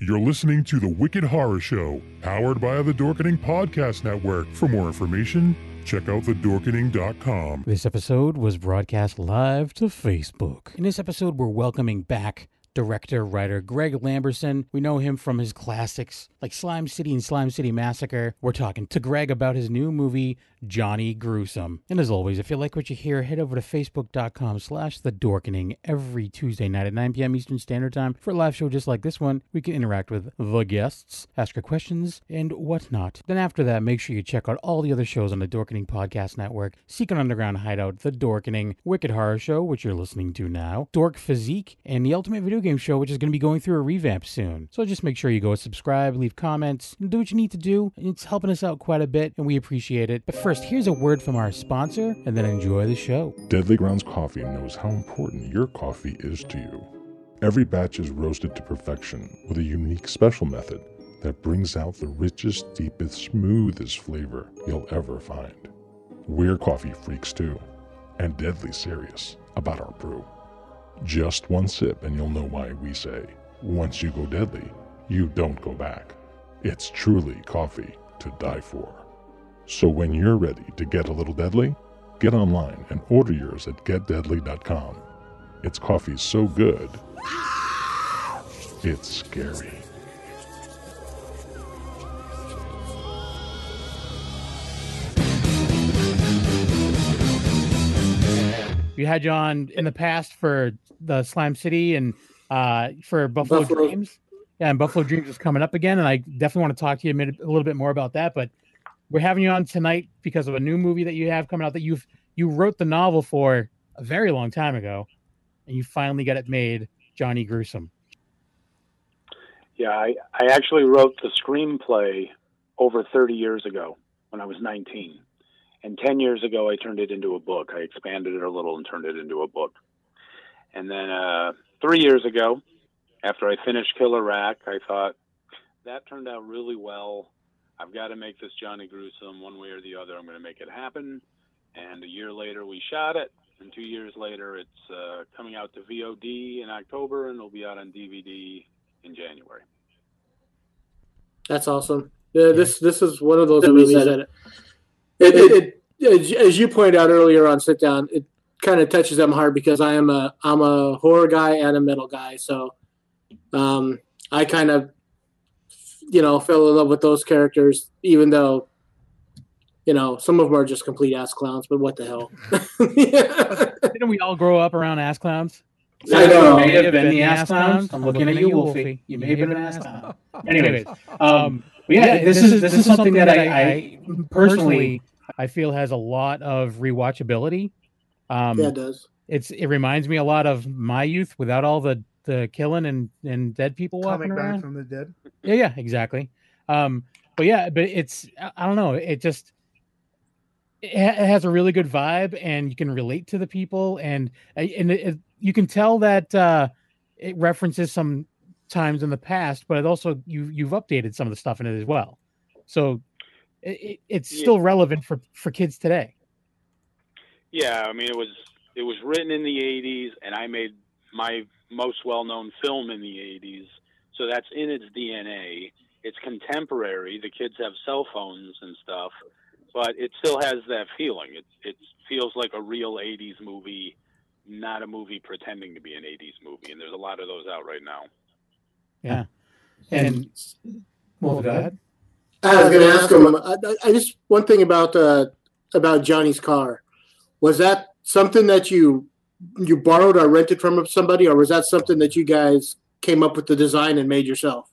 You're listening to The Wicked Horror Show, powered by the Dorkening Podcast Network. For more information, check out thedorkening.com. This episode was broadcast live to Facebook. In this episode, we're welcoming back director-writer Greg Lamberson. We know him from his classics like Slime City and Slime City Massacre. We're talking to Greg about his new movie, Johnny Gruesome. And as always, if you like what you hear, head over to facebook.com/thedorkening every Tuesday night at 9 p.m. Eastern Standard Time for a live show just like this one. We can interact with the guests, ask your questions, and whatnot. Then after that, make sure you check out all the other shows on the Dorkening Podcast Network: Secret Underground Hideout, The Dorkening, Wicked Horror Show, which you're listening to now, Dork Physique, and the Ultimate Video Game Show, which is going to be going through a revamp soon. So just make sure you go subscribe, leave comments, and do what you need to do. It's helping us out quite a bit, and we appreciate it. But first, here's a word from our sponsor, and then enjoy the show. Deadly Grounds Coffee knows how important your coffee is to you. Every batch is roasted to perfection with a unique special method that brings out the richest, deepest, smoothest flavor you'll ever find. We're coffee freaks too, and deadly serious about our brew. Just one sip and you'll know why we say, once you go deadly, you don't go back. It's truly coffee to die for. So when you're ready to get a little deadly, get online and order yours at getdeadly.com. It's coffee so good, it's scary. We had you on in the past for the Slime City and for Buffalo Dreams. Yeah, and Buffalo Dreams is coming up again, and I definitely want to talk to you a little bit more about that. But we're having you on tonight because of a new movie that you have coming out that you wrote the novel for a very long time ago, and you finally got it made, Johnny Gruesome. Yeah, I actually wrote the screenplay over 30 years ago when I was 19. And 10 years ago, I turned it into a book. I expanded it a little and turned it into a book. And then 3 years ago, after I finished Killer Rack, I thought, that turned out really well. I've got to make this Johnny Gruesome one way or the other. I'm going to make it happen. And a year later, we shot it. And 2 years later, it's coming out to VOD in October, and it'll be out on DVD in January. That's awesome. Yeah, this is one of those movies that as you pointed out earlier on Sit Down, it kind of touches on my heart because I'm a horror guy and a metal guy. So I kind of, fell in love with those characters, even though, some of them are just complete ass clowns, but what the hell? Didn't we all grow up around ass clowns? I know. You may have been the ass clowns. I'm looking at you, Wolfie. You may have been an ass clown. Anyways, this is something that I personally I feel has a lot of rewatchability. Yeah, it does. It reminds me a lot of my youth without all the killing and dead people walking around. Back from the dead. Yeah, exactly. But it's, I don't know. It has a really good vibe, and you can relate to the people, and you can tell that it references some times in the past, but it also you've updated some of the stuff in it as well. So it's still relevant for kids today. Yeah, I mean it was written in the 80s, and I made my most well-known film in the 80s, so that's in its DNA. It's contemporary. The kids have cell phones and stuff, but it still has that feeling. It feels like a real 80s movie, not a movie pretending to be an 80s movie, and there's a lot of those out right now. Yeah. And well, go ahead. I was going to ask him. I just one thing about Johnny's car. Was that something that you borrowed or rented from somebody, or was that something that you guys came up with the design and made yourself?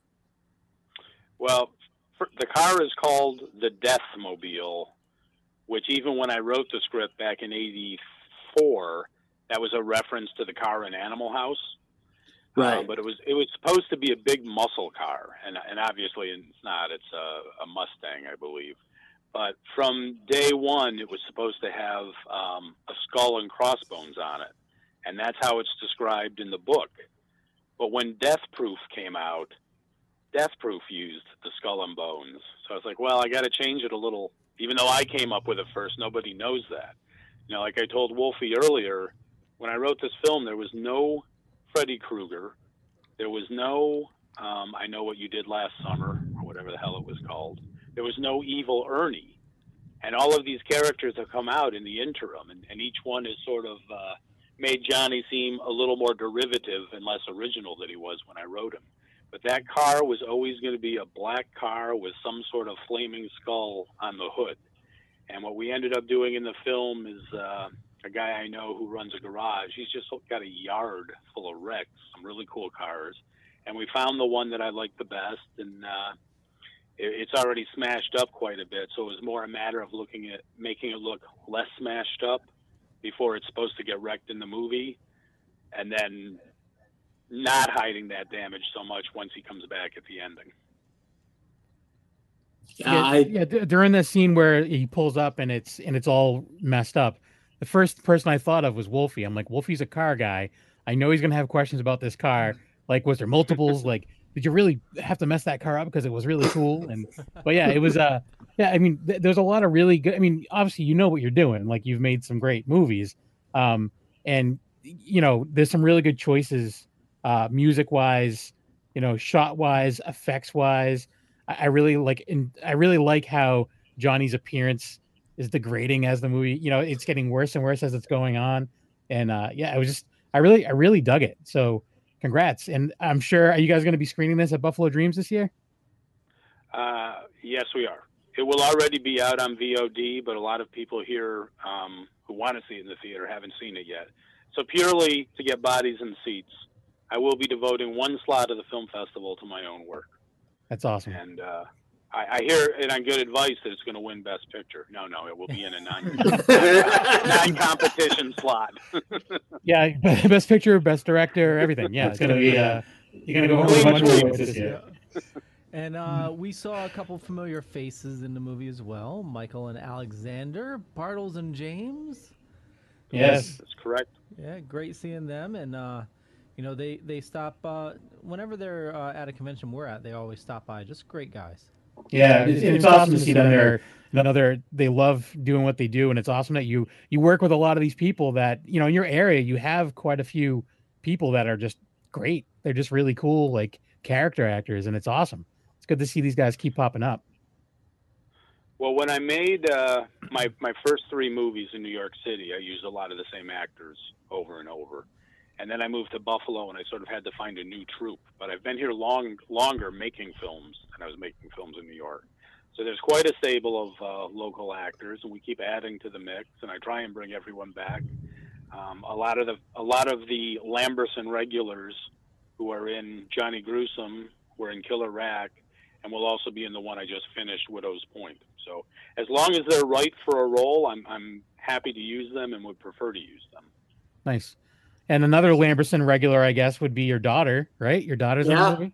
Well, the car is called the Deathmobile, which even when I wrote the script back in '84, that was a reference to the car in Animal House. Right. But it was supposed to be a big muscle car, and obviously it's not. It's a Mustang, I believe. But from day one, it was supposed to have a skull and crossbones on it, and that's how it's described in the book. But when Death Proof came out, Death Proof used the skull and bones. So I was like, well, I got to change it a little. Even though I came up with it first, nobody knows that. Like I told Wolfie earlier, when I wrote this film, there was no Freddy Krueger. There was no I Know What You Did Last Summer, or whatever the hell it was called. There was no evil Ernie. And all of these characters have come out in the interim, and each one has sort of made Johnny seem a little more derivative and less original than he was when I wrote him. But that car was always going to be a black car with some sort of flaming skull on the hood. And what we ended up doing in the film is a guy I know who runs a garage. He's just got a yard full of wrecks, some really cool cars. And we found the one that I liked the best, and it's already smashed up quite a bit. So it was more a matter of making it look less smashed up before it's supposed to get wrecked in the movie, and then not hiding that damage so much once he comes back at the ending. During the scene where he pulls up and it's all messed up, the first person I thought of was Wolfie. I'm like, Wolfie's a car guy. I know he's gonna have questions about this car. Like, was there multiples? Like, did you really have to mess that car up because it was really cool? But yeah, it was I mean, there's a lot of really good. I mean, obviously, you know what you're doing. Like, you've made some great movies, and you know, there's some really good choices, music wise, you know, shot wise, effects wise. I really like how Johnny's appearance is degrading as the movie. You know, it's getting worse and worse as it's going on, and I really dug it. So, congrats! And I'm sure, are you guys going to be screening this at Buffalo Dreams this year? Yes, we are. It will already be out on VOD, but a lot of people here who want to see it in the theater haven't seen it yet. So purely to get bodies and seats, I will be devoting one slot of the film festival to my own work. That's awesome. And I hear it on good advice that it's going to win Best Picture. No, it will be in a non-competition slot. Yeah, Best Picture, Best Director, everything. Yeah, it's going to be, you're going to go home with much more this year. And we saw a couple familiar faces in the movie as well. Michael and Alexander, Bartles and James. Yes. That's correct. Yeah, great seeing them. And, you know, they stop, whenever they're at a convention we're at, they always stop by. Just great guys. Yeah, it's awesome to see them there. They love doing what they do, and it's awesome that you work with a lot of these people that, you know, in your area, you have quite a few people that are just great. They're just really cool, like, character actors, and it's awesome. It's good to see these guys keep popping up. Well, when I made my first 3 movies in New York City, I used a lot of the same actors over and over. And then I moved to Buffalo, and I sort of had to find a new troupe. But I've been here longer making films than I was making films in New York. So there's quite a stable of local actors, and we keep adding to the mix. And I try and bring everyone back. A lot of the Lamberson regulars who are in Johnny Gruesome were in Killer Rack, and will also be in the one I just finished, Widow's Point. So as long as they're right for a role, I'm happy to use them and would prefer to use them. Nice. And another Lamberson regular, I guess, would be your daughter, right? Your daughter's in the movie?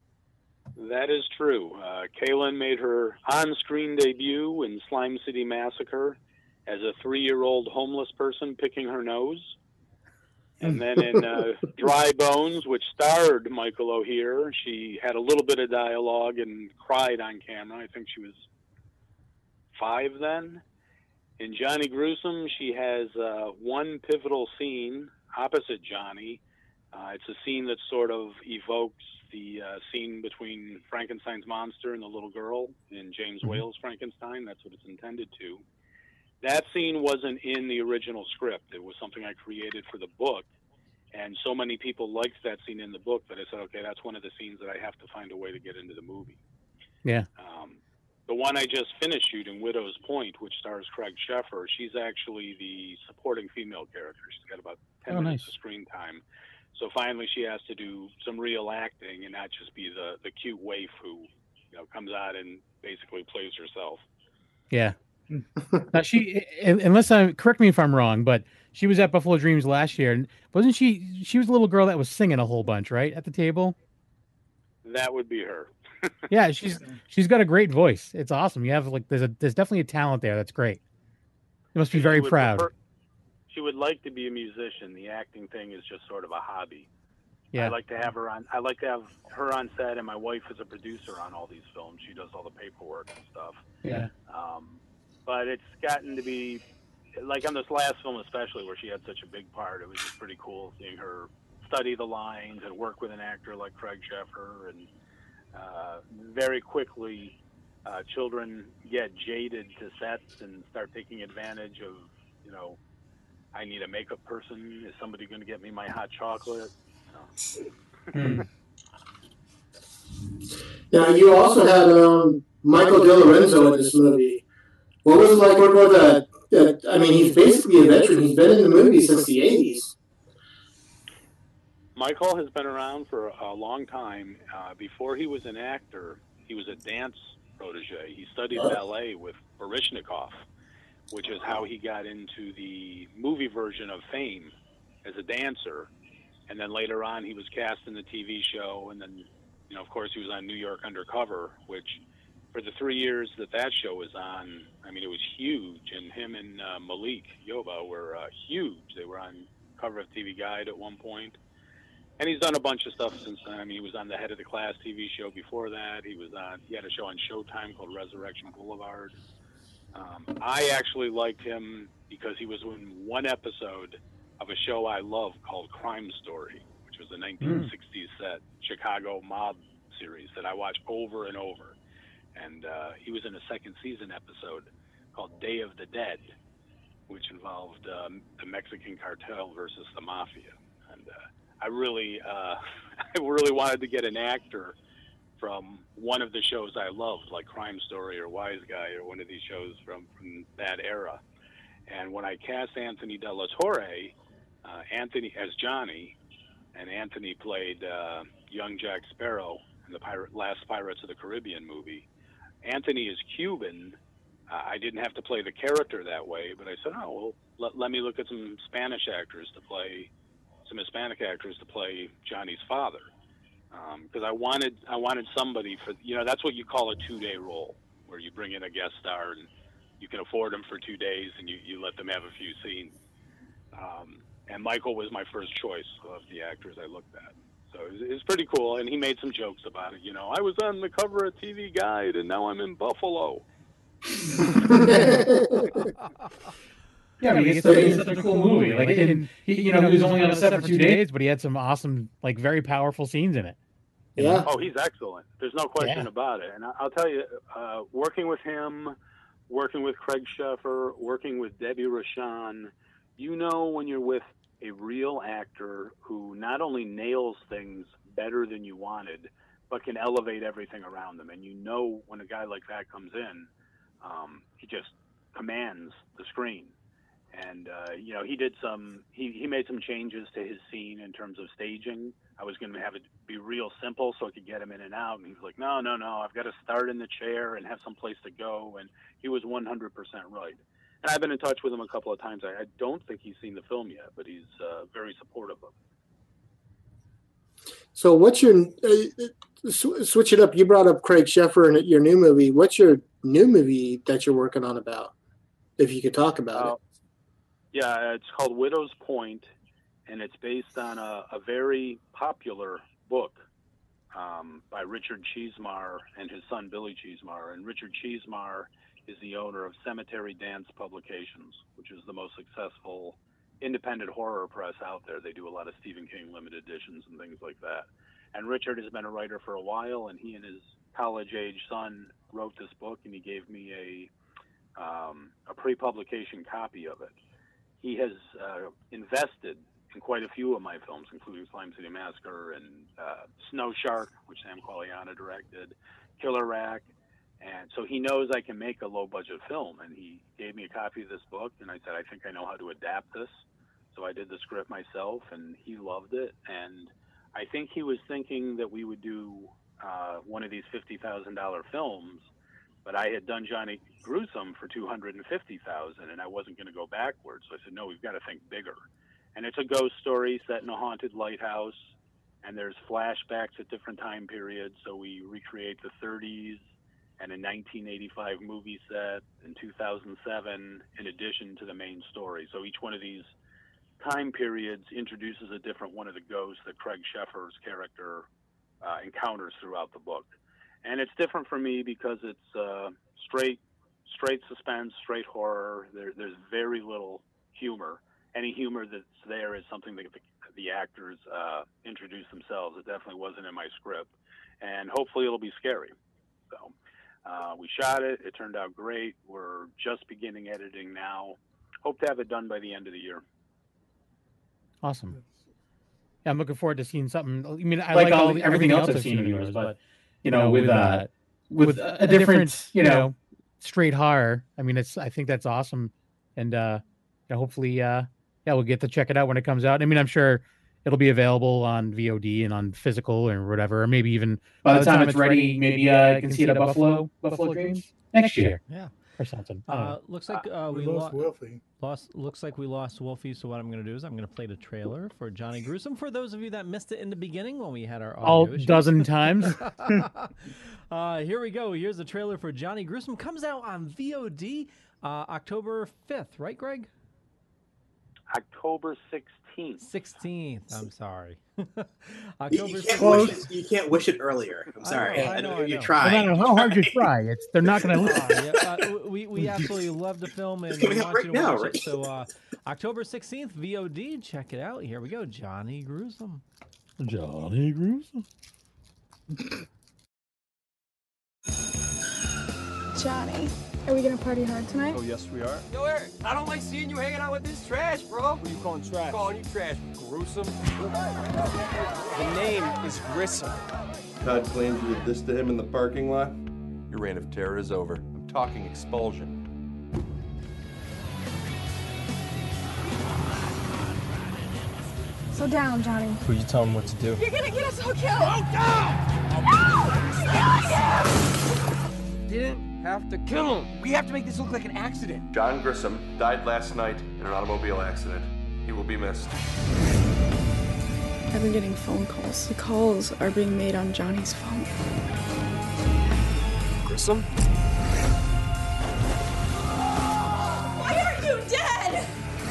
That is true. Kaylin made her on-screen debut in Slime City Massacre as a 3-year-old homeless person picking her nose. And then in Dry Bones, which starred Michael O'Hear, she had a little bit of dialogue and cried on camera. I think she was 5 then. In Johnny Gruesome, she has one pivotal scene opposite Johnny. It's a scene that sort of evokes the scene between Frankenstein's monster and the little girl in James Whale's Frankenstein. That's what it's intended to. That scene wasn't in the original script. It was something I created for the book. And so many people liked that scene in the book that I said, okay, that's one of the scenes that I have to find a way to get into the movie. Yeah. The one I just finished shooting, Widow's Point, which stars Craig Sheffer, she's actually the supporting female character. She's got about 10 minutes of screen time. So finally she has to do some real acting and not just be the cute waif who, you know, comes out and basically plays herself. Yeah. Now correct me if I'm wrong, but she was at Buffalo Dreams last year, and wasn't she was a little girl that was singing a whole bunch, right, at the table? That would be her. Yeah, she's got a great voice. It's awesome. You have there's definitely a talent there that's great. You must be very proud. She would like to be a musician. The acting thing is just sort of a hobby. Yeah. I like to have her on set, and my wife is a producer on all these films. She does all the paperwork and stuff. Yeah. But it's gotten to be, like on this last film especially, where she had such a big part, it was just pretty cool seeing her study the lines and work with an actor like Craig Sheffer, and very quickly children get jaded to sets and start taking advantage of, you know, I need a makeup person. Is somebody going to get me my hot chocolate? Now, you also had Michael De Lorenzo in this movie. What was it like working with that? I mean, he's basically a veteran. He's been in the movie since the 80s. Michael has been around for a long time. Before he was an actor, he was a dance protege. He studied ballet with Baryshnikov, which is how he got into the movie version of Fame as a dancer. And then later on, he was cast in the TV show. And then, you know, of course, he was on New York Undercover, which for the 3 years that show was on, I mean, it was huge. And him and Malik Yoba were huge. They were on cover of TV Guide at one point. And he's done a bunch of stuff since then. I mean, he was on the Head of the Class TV show before that. He had a show on Showtime called Resurrection Boulevard. I actually liked him because he was in one episode of a show I love called Crime Story, which was a 1960s set Chicago mob series that I watched over and over. And he was in a second season episode called Day of the Dead, which involved the Mexican cartel versus the mafia. And I really wanted to get an actor from one of the shows I loved, like Crime Story or Wise Guy or one of these shows from that era. And when I cast Anthony De La Torre, Anthony as Johnny, and Anthony played young Jack Sparrow in the last Pirates of the Caribbean movie. Anthony is Cuban. I didn't have to play the character that way, but I said, oh, well, let me look at some Spanish actors to play, some Hispanic actors to play Johnny's father. Because I wanted somebody for, you know, that's what you call a 2-day role, where you bring in a guest star and you can afford them for 2 days and you let them have a few scenes. And Michael was my first choice of the actors I looked at. So it was pretty cool, and he made some jokes about it. You know, I was on the cover of TV Guide, and now I'm in Buffalo. Yeah, I mean, it's such a cool movie. Like, and he was only on a set for 2 days, but he had some awesome, like, very powerful scenes in it. Yeah. Oh, he's excellent. There's no question about it. And I'll tell you, working with him, working with Craig Sheffer, working with Debbie Rochon, you know when you're with a real actor who not only nails things better than you wanted, but can elevate everything around them. And you know when a guy like that comes in, he just commands the screen. And, you know, he made some changes to his scene in terms of staging. I was going to have it be real simple so I could get him in and out. And he was like, no, I've got to start in the chair and have some place to go. And he was 100% right. And I've been in touch with him a couple of times. I don't think he's seen the film yet, but he's very supportive of it. So what's your, switch it up, you brought up Craig Sheffer and your new movie. What's your new movie that you're working on about, if you could talk about it? Yeah, it's called Widow's Point, and it's based on a very popular book by Richard Chizmar and his son Billy Chizmar. And Richard Chizmar is the owner of Cemetery Dance Publications, which is the most successful independent horror press out there. They do a lot of Stephen King limited editions and things like that. And Richard has been a writer for a while, and he and his college-age son wrote this book, and he gave me a pre-publication copy of it. He has invested in quite a few of my films, including Slime City Massacre and Snow Shark, which Sam Qualiana directed, Killer Rack. And so he knows I can make a low-budget film, and he gave me a copy of this book, and I said, I think I know how to adapt this. So I did the script myself, and he loved it. And I think he was thinking that we would do one of these $50,000 films, but I had done Johnny Gruesome for $250,000, and I wasn't going to go backwards. So I said, no, we've got to think bigger. And it's a ghost story set in a haunted lighthouse, and there's flashbacks at different time periods. So we recreate the 30s and a 1985 movie set in 2007, in addition to the main story. So each one of these time periods introduces a different one of the ghosts that Craig Sheffer's character encounters throughout the book. And it's different for me because it's straight suspense, straight horror. There's very little humor. Any humor that's there is something that the actors introduce themselves. It definitely wasn't in my script, and hopefully it'll be scary. So we shot it. It turned out great. We're just beginning editing now. Hope to have it done by the end of the year. Awesome. Yeah, I'm looking forward to seeing something. I mean, I like everything else I've seen of yours, but with a different, straight horror. I mean, I think that's awesome, and hopefully, we'll get to check it out when it comes out. I mean, I'm sure it'll be available on VOD and on physical or whatever, or maybe even by the time it's ready, maybe I can see it at Buffalo Dreams next year. Yeah. Or something. Looks like we lost Wolfie. Looks like we lost Wolfie. So what I'm going to do is I'm going to play the trailer for Johnny Gruesome for those of you that missed it in the beginning when we had our audio issues. Dozen times. Here we go. Here's the trailer for Johnny Gruesome. Comes out on VOD October 5th, right, Greg? October 16th. 16th. I'm sorry. October you can't wish it earlier. I'm sorry. I know. You try. No matter how hard you try, they're not going to listen. We absolutely love the film and coming we out want right you to now, watch right? it. So October 16th, VOD. Check it out. Here we go. Johnny Gruesome. Johnny Gruesome. Johnny, are we gonna party hard tonight? Oh, yes, we are. Yo, Eric, I don't like seeing you hanging out with this trash, bro. What are you calling trash? I'm calling you trash. Gruesome. The name is Grissom. Todd claims you did this to him in the parking lot. Your reign of terror is over. I'm talking expulsion. So down, Johnny. Who you tell him what to do? You're gonna get us all killed! Oh, down! No! Didn't have to kill him. We have to make this look like an accident. John Grissom died last night in an automobile accident. He will be missed. I've been getting phone calls. The calls are being made on Johnny's phone. Grissom? Why aren't you dead?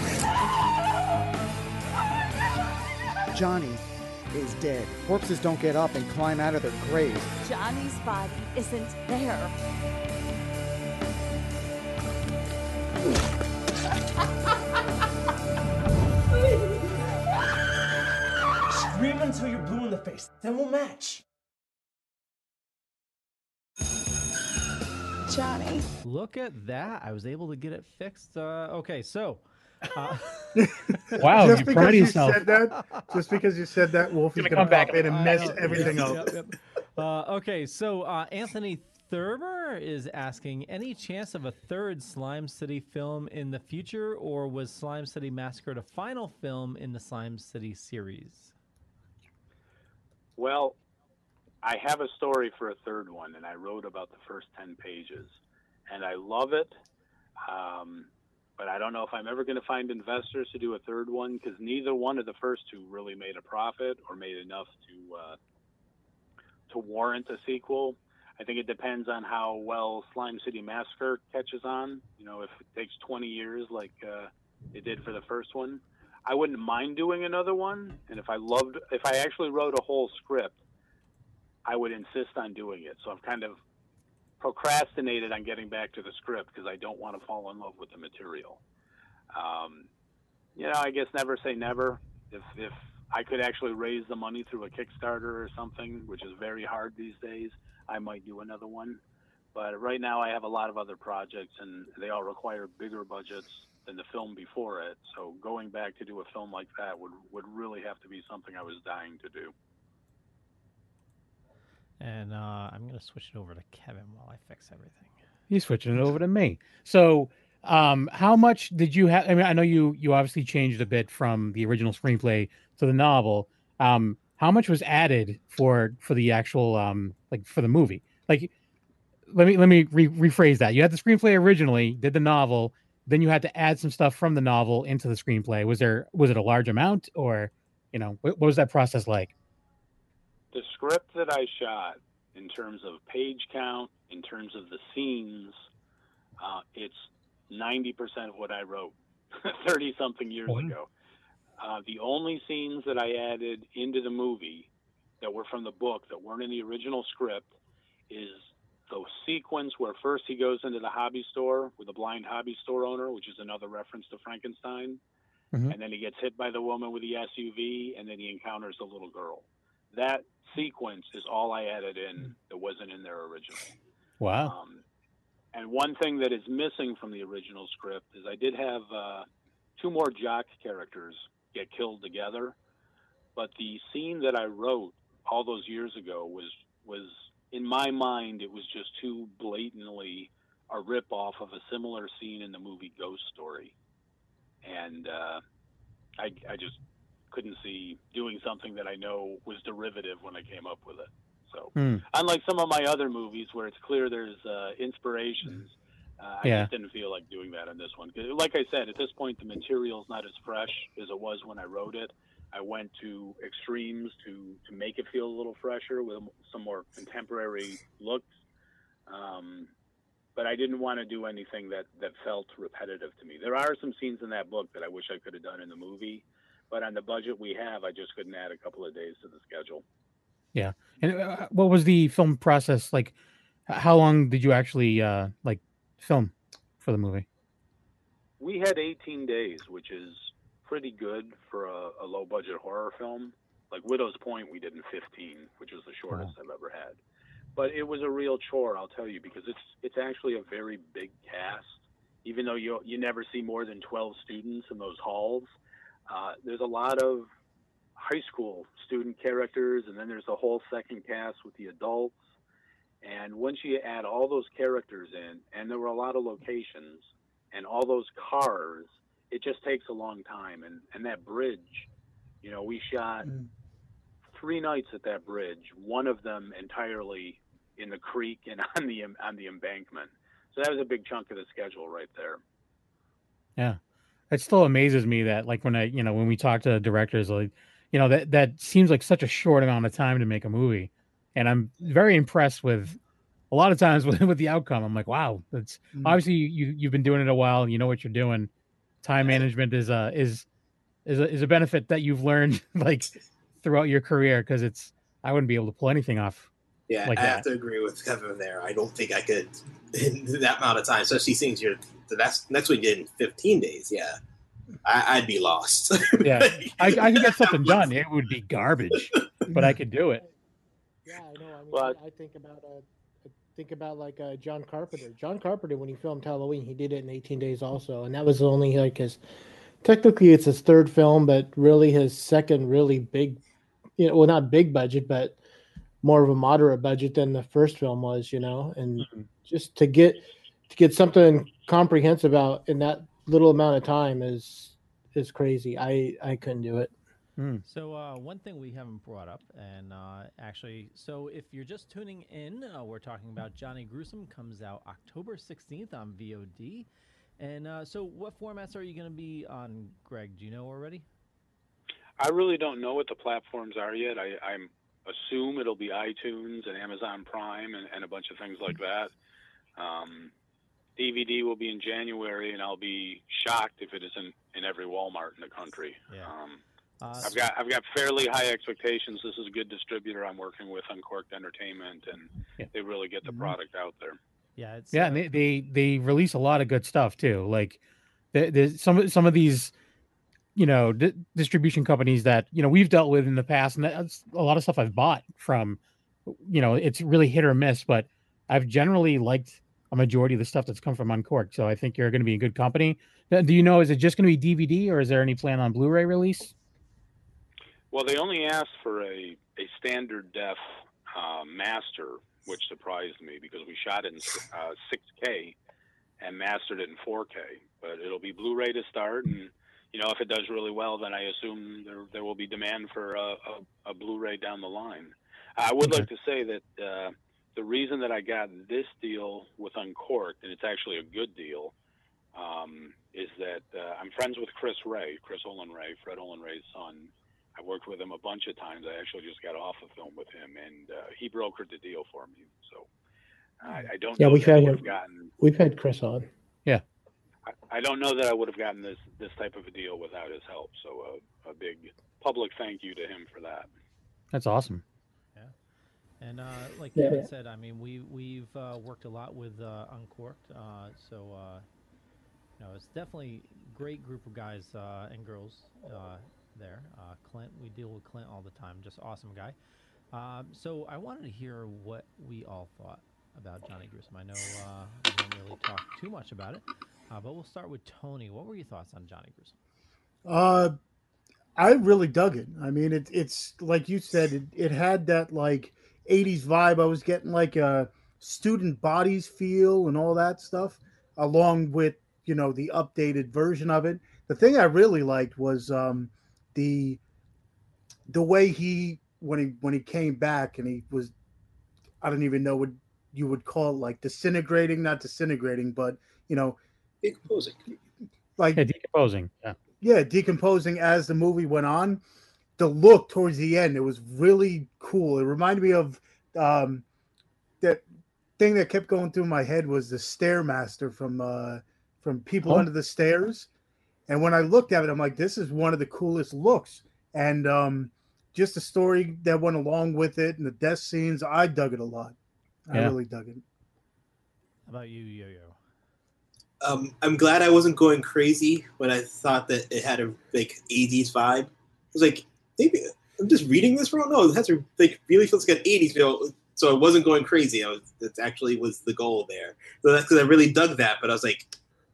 Johnny is dead. Corpses don't get up and climb out of their graves. Johnny's body isn't there. Scream until you're blue in the face. Then we'll match. Johnny. Look at that. I was able to get it fixed. Okay, so. Wow, just you because proud of you yourself. said that, Wolfie's gonna come back pop in and mess everything up. Okay, so Anthony Thurber is asking, any chance of a third Slime City film in the future, or was Slime City Massacre the final film in the Slime City series? Well, I have a story for a third one, and I wrote about the first 10 pages, and I love it. But I don't know if I'm ever going to find investors to do a third one, because neither one of the first two really made a profit or made enough to warrant a sequel. I think it depends on how well Slime City Massacre catches on. You know, if it takes 20 years like it did for the first one, I wouldn't mind doing another one. And if I actually wrote a whole script, I would insist on doing it. So I've kind of procrastinated on getting back to the script because I don't want to fall in love with the material. I guess never say never. If I could actually raise the money through a Kickstarter or something, which is very hard these days, I might do another one. But right now I have a lot of other projects, and they all require bigger budgets than the film before it. So going back to do a film like that would really have to be something I was dying to do. And I'm going to switch it over to Kevin while I fix everything. He's switching it over to me. So how much did you have? I mean, I know you obviously changed a bit from the original screenplay to the novel. How much was added for the actual for the movie? Like, let me rephrase that. You had the screenplay originally, did the novel, then you had to add some stuff from the novel into the screenplay. Was it a large amount, or what was that process like? The script that I shot, in terms of page count, in terms of the scenes, it's 90% of what I wrote 30-something years ago. The only scenes that I added into the movie that were from the book that weren't in the original script is the sequence where first he goes into the hobby store with a blind hobby store owner, which is another reference to Frankenstein. and then he gets hit by the woman with the SUV, and then he encounters the little girl. That sequence is all I added in that wasn't in there originally. Wow. And one thing that is missing from the original script is I did have 2 more jock characters get killed together, but the scene that I wrote all those years ago was in my mind, it was just too blatantly a rip-off of a similar scene in the movie Ghost Story. And I just couldn't see doing something that I know was derivative when I came up with it. So unlike some of my other movies where it's clear there's inspirations, I just didn't feel like doing that in this one. 'Cause like I said, at this point, the material's not as fresh as it was when I wrote it. I went to extremes to make it feel a little fresher with some more contemporary looks. But I didn't want to do anything that felt repetitive to me. There are some scenes in that book that I wish I could have done in the movie, but on the budget we have, I just couldn't add a couple of days to the schedule. Yeah. And what was the film process like? How long did you actually film for the movie? We had 18 days, which is pretty good for a low-budget horror film. Like Widow's Point, we did in 15, which was the shortest I've ever had. But it was a real chore, I'll tell you, because it's actually a very big cast. Even though you never see more than 12 students in those halls, there's a lot of high school student characters, and then there's a whole second cast with the adults. And once you add all those characters in, and there were a lot of locations, and all those cars, it just takes a long time. And that bridge, we shot 3 nights at that bridge, one of them entirely in the creek and on the embankment. So that was a big chunk of the schedule right there. Yeah. It still amazes me that when we talk to directors, that seems like such a short amount of time to make a movie. And I'm very impressed with a lot of times with the outcome. I'm like, wow, that's obviously you've been doing it a while. You know what you're doing. Time management is a benefit that you've learned throughout your career, because I wouldn't be able to pull anything off. Yeah, I have to agree with Kevin there. I don't think I could in that amount of time, especially things next week did in 15 days. Yeah, I'd be lost. Yeah, I could get something done. It would be garbage, but I could do it. Yeah, I know. I mean, I think about John Carpenter. John Carpenter, when he filmed Halloween, he did it in 18 days also, and that was only technically it's his 3rd film, but really his 2nd really big, not big budget, but more of a moderate budget than the first film was, and just to get something comprehensive out in that little amount of time is crazy. I couldn't do it. So one thing we haven't brought up, and so if you're just tuning in, we're talking about Johnny Gruesome. Comes out October 16th on VOD. And so what formats are you going to be on, Greg? Do you know already? I really don't know what the platforms are yet. I assume it'll be iTunes and Amazon Prime and a bunch of things like that. DVD will be in January, and I'll be shocked if it isn't in every Walmart in the country. Yeah. I've got fairly high expectations. This is a good distributor I'm working with, Uncorked Entertainment, and they really get the product out there. Yeah, and they release a lot of good stuff too. Like there's some of these, distribution companies that we've dealt with in the past, and that's a lot of stuff I've bought from. It's really hit or miss, but I've generally liked a majority of the stuff that's come from Uncorked. So I think you're going to be in good company. Do you know? Is it just going to be DVD, or is there any plan on Blu-ray release? Well, they only asked for a standard def master, which surprised me because we shot it in 6K and mastered it in 4K. But it'll be Blu-ray to start, and if it does really well, then I assume there will be demand for a Blu-ray down the line. I would like to say that the reason that I got this deal with Uncorked, and it's actually a good deal, is that I'm friends with Chris Olin Ray, Fred Olin Ray's son. I worked with him a bunch of times. I actually just got off a film with him, and he brokered the deal for me. So I don't know we've that had I would have gotten. We've had Chris on. Yeah. I don't know that I would have gotten this type of a deal without his help. So a big public thank you to him for that. That's awesome. Yeah. And like Kevin said, I mean, we've worked a lot with Uncorked. So No, it's definitely a great group of guys and girls there. Clint, we deal with Clint all the time. Just awesome guy. So I wanted to hear what we all thought about Johnny Gruesome. I know we didn't really talk too much about it, but we'll start with Tony. What were your thoughts on Johnny Gruesome? I really dug it. I mean, it's like you said, it had that like 80s vibe. I was getting like a student bodies feel and all that stuff, along with, the updated version of it. The thing I really liked was the way when he came back and he was, I don't even know what you would call it, like disintegrating, not disintegrating, but decomposing. Like decomposing. Yeah. Yeah, decomposing as the movie went on. The look towards the end, it was really cool. It reminded me of that thing that kept going through my head was the Stairmaster from People Under the Stairs. And when I looked at it, I'm like, this is one of the coolest looks. And just the story that went along with it and the death scenes, I dug it a lot. I really dug it. How about you, Yo-Yo? I'm glad I wasn't going crazy when I thought that it had a like 80s vibe. I was like, maybe I'm just reading this wrong. No, it has a like really feels like an 80s feel. So I wasn't going crazy. That actually was the goal there. So that's because I really dug that. But I was like,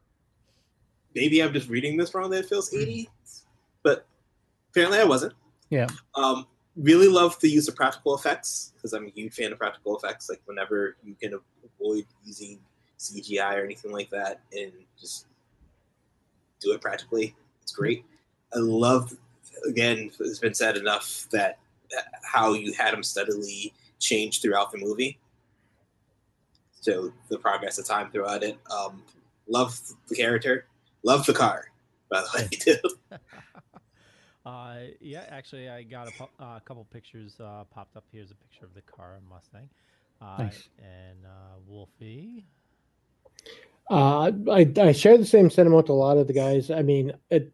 maybe I'm just reading this wrong. That it feels 80s, but apparently I wasn't. Yeah. Really love the use of practical effects because I'm a huge fan of practical effects. Like whenever you can avoid using CGI or anything like that and just do it practically, it's great. I love, again, it's been said enough that how you had him steadily change throughout the movie. So the progress of time throughout it. Love the character. Love the car, by the way, too. Yeah, actually, I got a couple pictures popped up. Here's a picture of the car, Mustang. Nice. And Wolfie. I share the same sentiment with a lot of the guys. I mean,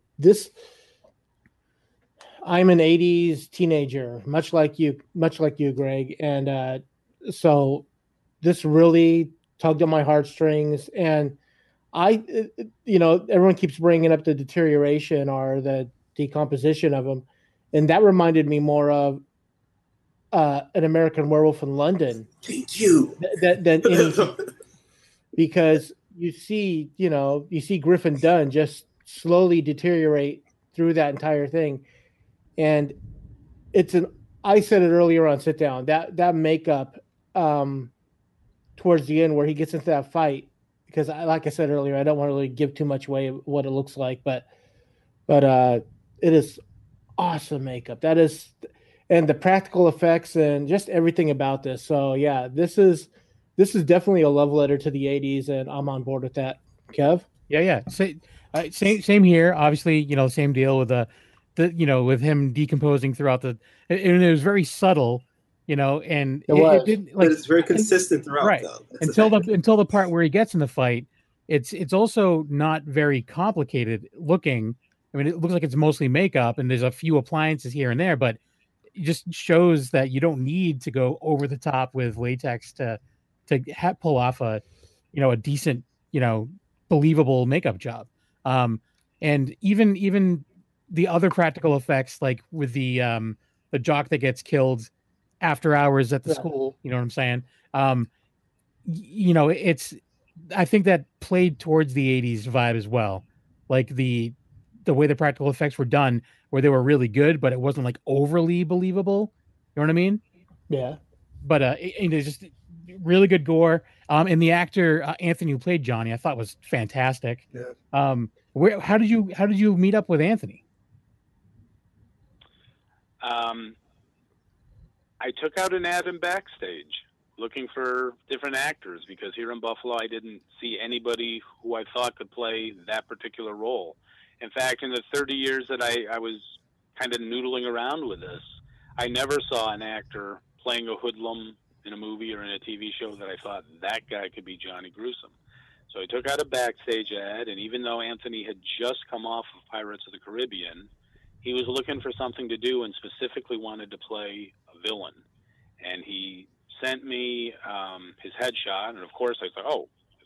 I'm an 80s teenager, much like you, Greg. And so this really tugged on my heartstrings. And everyone keeps bringing up the deterioration or the decomposition of them. And that reminded me more of An American Werewolf in London. Thank you. Than anything. Because you see Griffin Dunn just slowly deteriorate through that entire thing. And I said it earlier on Sit Down, that makeup towards the end where he gets into that fight, because like I said earlier, I don't want to really give too much away what it looks like, but it is awesome makeup. That is, and the practical effects and just everything about this. So yeah, this is definitely a love letter to the 80s, and I'm on board with that. Kev? Yeah. Same here. Obviously, same deal with with him decomposing throughout and it was very subtle, and it didn't, like, but it's very consistent throughout, right? Though. Until the part where he gets in the fight, it's also not very complicated looking. I mean, it looks like it's mostly makeup, and there's a few appliances here and there, but it just shows that you don't need to go over the top with latex to pull off a decent, believable makeup job. And even the other practical effects, like with the jock that gets killed after hours at the school, you know what I'm saying? I think that played towards the 80s vibe as well. Like the way the practical effects were done, where they were really good, but it wasn't like overly believable. You know what I mean? Yeah. But it's just really good gore. And the actor Anthony, who played Johnny, I thought was fantastic. Yeah. How did you meet up with Anthony? I took out an ad in backstage looking for different actors, because here in Buffalo I didn't see anybody who I thought could play that particular role. In fact, in the 30 years that I was kind of noodling around with this, I never saw an actor playing a hoodlum in a movie or in a TV show that I thought that guy could be Johnny Gruesome. So I took out a backstage ad, and even though Anthony had just come off of Pirates of the Caribbean, he was looking for something to do and specifically wanted to play a villain. And he sent me his headshot, and of course I thought, oh,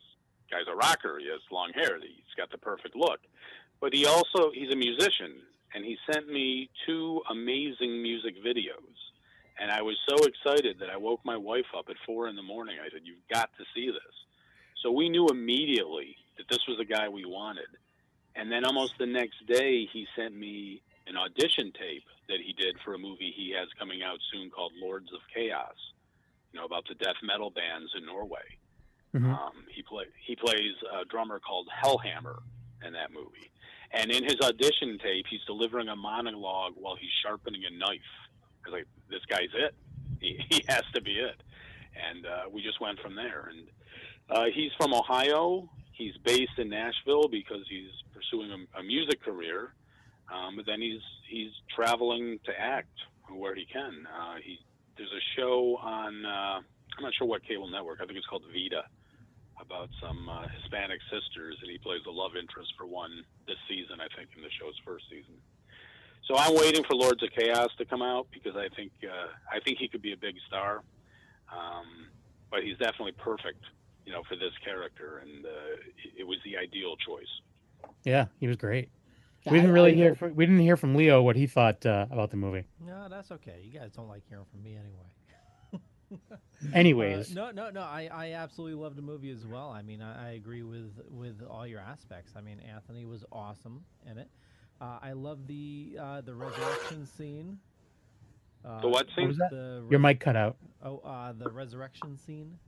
guy's a rocker. He has long hair. He's got the perfect look. But he's a musician, and he sent me 2 amazing music videos. And I was so excited that I woke my wife up at 4 a.m. I said, "You've got to see this." So we knew immediately that this was the guy we wanted. And then almost the next day, he sent me an audition tape that he did for a movie he has coming out soon called Lords of Chaos, about the death metal bands in Norway. Mm-hmm. He plays a drummer called Hellhammer in that movie. And in his audition tape, he's delivering a monologue while he's sharpening a knife. I was like, this guy's it. He has to be it. And we just went from there. And he's from Ohio. He's based in Nashville because he's pursuing a music career. But then he's traveling to act where he can. There's a show on, I'm not sure what cable network, I think it's called Vita, about some Hispanic sisters, and he plays the love interest for one this season, I think, in the show's first season. So I'm waiting for Lords of Chaos to come out because I think he could be a big star. But he's definitely perfect, for this character, and it was the ideal choice. Yeah, he was great. We didn't hear from Leo what he thought about the movie. No, that's okay. You guys don't like hearing from me anyway. Anyways, no. I absolutely loved the movie as well. I mean, I agree with all your aspects. I mean, Anthony was awesome in it. I love the resurrection scene. The what scene? What was that? Your mic cut out. Oh, the resurrection scene.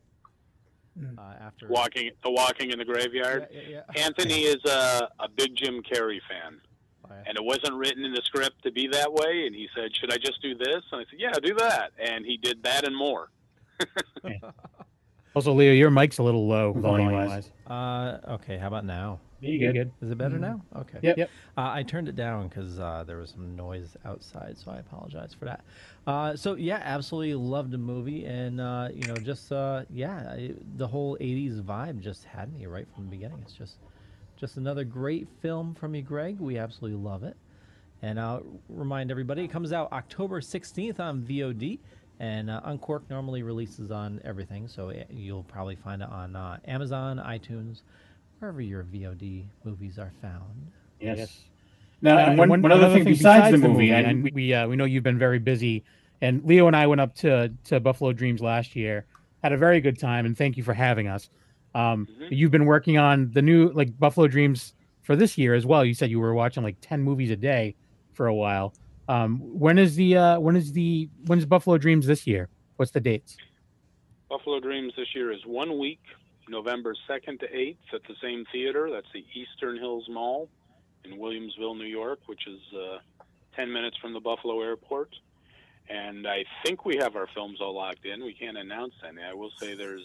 After walking in the graveyard. Yeah. Anthony is a big Jim Carrey fan. Oh, yeah. And it wasn't written in the script to be that way. And he said, "Should I just do this?" And I said, "Yeah, do that." And he did that and more. Also, Leo, your mic's a little low volume-wise. Okay, how about now? You're good. Is it better now? Okay. Yep. I turned it down because there was some noise outside, so I apologize for that. So yeah, absolutely loved the movie, and the whole '80s vibe just had me right from the beginning. It's just another great film from you, Greg. We absolutely love it, and I'll remind everybody it comes out October 16th on VOD. And Uncorked normally releases on everything, so you'll probably find it on Amazon, iTunes, wherever your VOD movies are found. Yes. Now, and one other thing besides the movie, and we know you've been very busy, and Leo and I went up to Buffalo Dreams last year, had a very good time, and thank you for having us. You've been working on the new Buffalo Dreams for this year as well. You said you were watching 10 movies a day for a while. When's Buffalo Dreams this year? What's the dates? Buffalo Dreams this year is 1 week, November 2nd to 8th at the same theater. That's the Eastern Hills Mall in Williamsville, New York, which is 10 minutes from the Buffalo airport. And I think we have our films all locked in. We can't announce any. I will say there's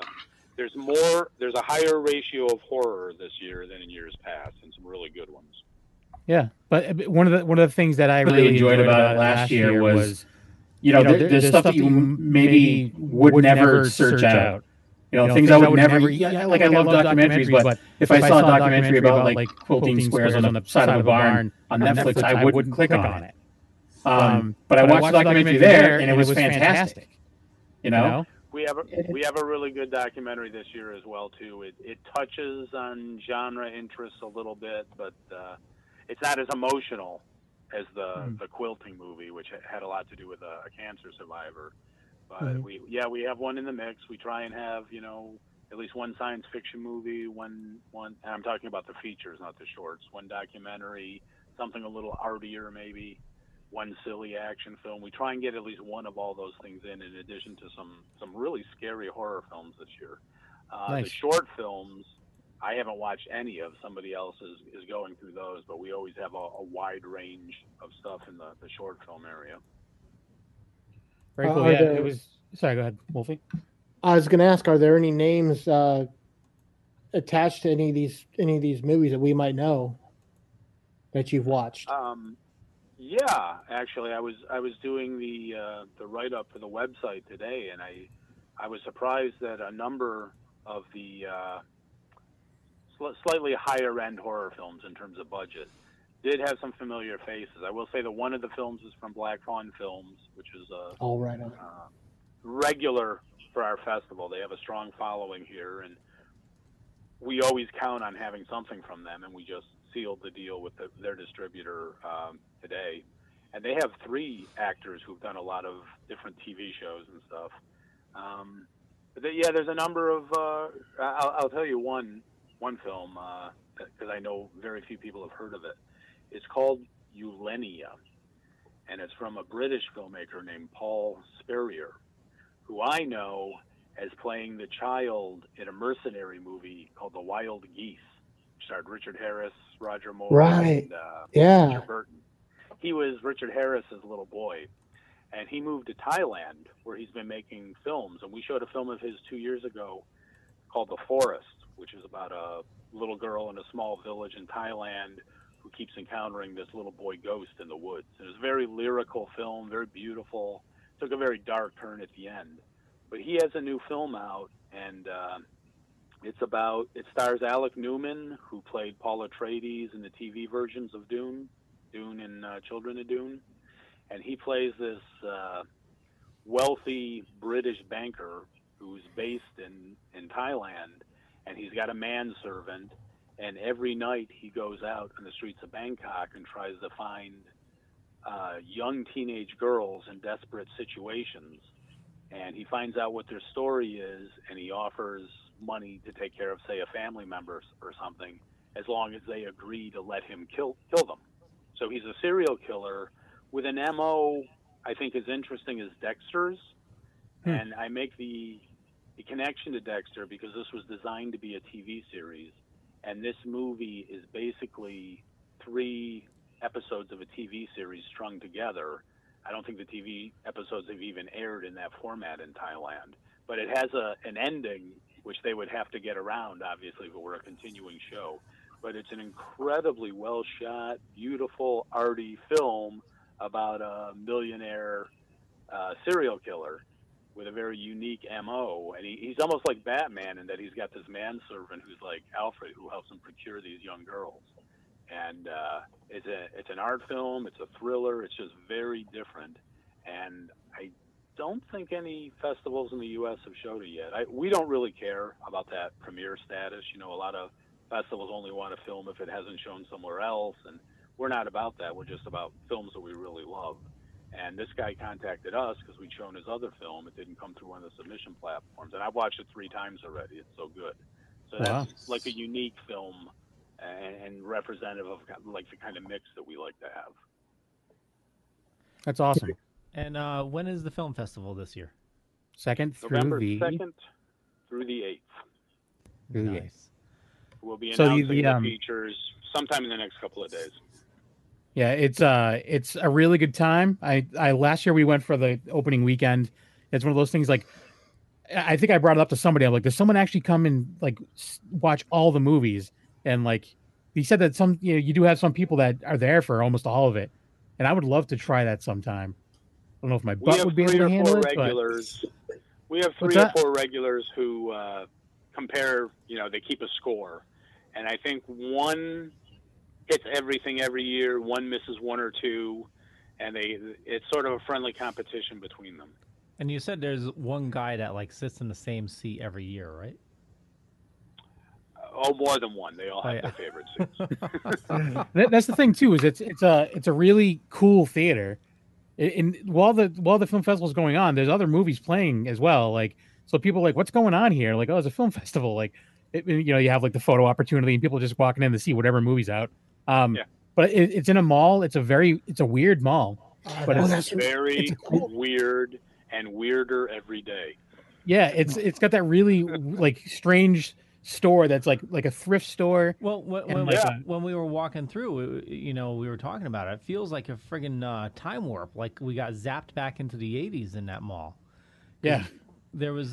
a higher ratio of horror this year than in years past, and some really good ones. Yeah, but one of the things that I really enjoyed about it last year was, there's stuff that you maybe would never search out. Things I would never. I love documentaries, but if I saw a documentary about quilting squares on the side of a barn on Netflix, I wouldn't click on it. But I watched the documentary there, and it was fantastic. We have a really good documentary this year as well too. It touches on genre interests a little bit, but it's not as emotional as the quilting movie, which had a lot to do with a cancer survivor. But we have one in the mix. We try and have at least one science fiction movie, one. And I'm talking about the features, not the shorts. One documentary, something a little artier maybe. One silly action film. We try and get at least one of all those things in addition to some really scary horror films this year. Nice. The short films, I haven't watched any of. Somebody else is going through those, but we always have a wide range of stuff in the short film area. Very cool. It was. Sorry, go ahead, Wolfie. I was going to ask, are there any names attached to any of these movies that we might know that you've watched? Yeah, actually, I was doing the write up for the website today, and I was surprised that a number of the slightly higher end horror films in terms of budget did have some familiar faces. I will say that one of the films is from Black Fawn Films, which is all right on. Regular for our festival. They have a strong following here, and we always count on having something from them, and we just sealed the deal with their distributor today. And they have 3 actors who've done a lot of different TV shows and stuff. There's a number of. I'll tell you one film because I know very few people have heard of it. It's called Eulenia, and it's from a British filmmaker named Paul Spurrier, who I know as playing the child in a mercenary movie called The Wild Geese, which starred Richard Harris, Roger Moore, and Richard Burton. He was Richard Harris's little boy, and he moved to Thailand, where he's been making films. And we showed a film of his 2 years ago called The Forest, which is about a little girl in a small village in Thailand who keeps encountering this little boy ghost in the woods. And it was a very lyrical film, very beautiful. Took a very dark turn at the end. But he has a new film out, and it stars Alec Newman, who played Paul Atreides in the TV versions of Dune and Children of Dune. And he plays this wealthy British banker who's based in Thailand, and he's got a manservant, and every night he goes out on the streets of Bangkok and tries to find young teenage girls in desperate situations. And he finds out what their story is, and he offers money to take care of, say, a family member or something, as long as they agree to let him kill them. So he's a serial killer with an MO I think as interesting as Dexter's. And I make the connection to Dexter because this was designed to be a TV series, and this movie is basically 3 episodes of a TV series strung together. I don't think the TV episodes have even aired in that format in Thailand, but it has an ending which they would have to get around, obviously, if it were a continuing show. But it's an incredibly well-shot, beautiful, arty film about a millionaire serial killer with a very unique MO. And he's almost like Batman in that he's got this manservant who's like Alfred, who helps him procure these young girls. And it's an art film, it's a thriller, it's just very different. And I don't think any festivals in the U.S. have showed it yet. We don't really care about that premiere status. You know, a lot of festivals only want to film if it hasn't shown somewhere else, and we're not about that. We're just about films that we really love. And this guy contacted us because we'd shown his other film. It didn't come through one of the submission platforms, and I've watched it 3 times already. It's so good. So that's like a unique film and representative of like the kind of mix that we like to have. That's awesome. And when is the film festival this year? 2nd through November the 2nd through the 8th. Through the 8th. We'll be announcing the features sometime in the next couple of days. Yeah, it's a really good time. I last year we went for the opening weekend. It's one of those things like I think I brought it up to somebody. I'm like, does someone actually come and like watch all the movies? And like he said that you do have some people that are there for almost all of it, and I would love to try that sometime. I don't know if my butt would be able to handle it. We have 3 or 4 regulars who compare. You know, they keep a score, and I think one hits everything every year, one misses 1 or 2, and it's sort of a friendly competition between them. And you said there's one guy that like sits in the same seat every year, right? Oh, more than one. They all have their favorite seats. That's the thing too. Is it's a really cool theater. And while the film festival is going on, there's other movies playing as well. Like, so people are like, what's going on here? Like, oh, it's a film festival. Like, you have like the photo opportunity and people just walking in to see whatever movie's out. But it's in a mall. It's a weird mall. But it's very weird and weirder every day. Yeah, it's got that really like strange store that's like a thrift store. Well, when we were walking through, we were talking about it. It feels like a friggin' time warp. Like we got zapped back into the 80s in that mall. Yeah, there was